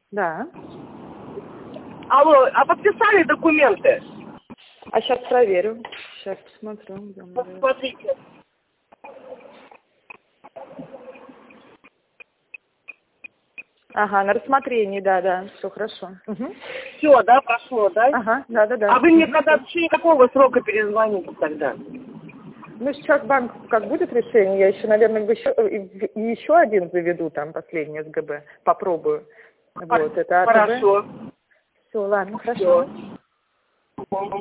Да. Алло, а подписали документы? А сейчас проверю. Сейчас посмотрю. Посмотрите. Ага, на рассмотрении, да, все хорошо. Угу. Все, да, прошло, да? Ага, да. А вы мне когда в течение какого срока перезвоните тогда? Ну, сейчас банк, как будет решение, я еще, наверное, еще один заведу, там, последний СГБ, попробую. Вот, это АТБ. Хорошо. Все, ладно, хорошо. Всё.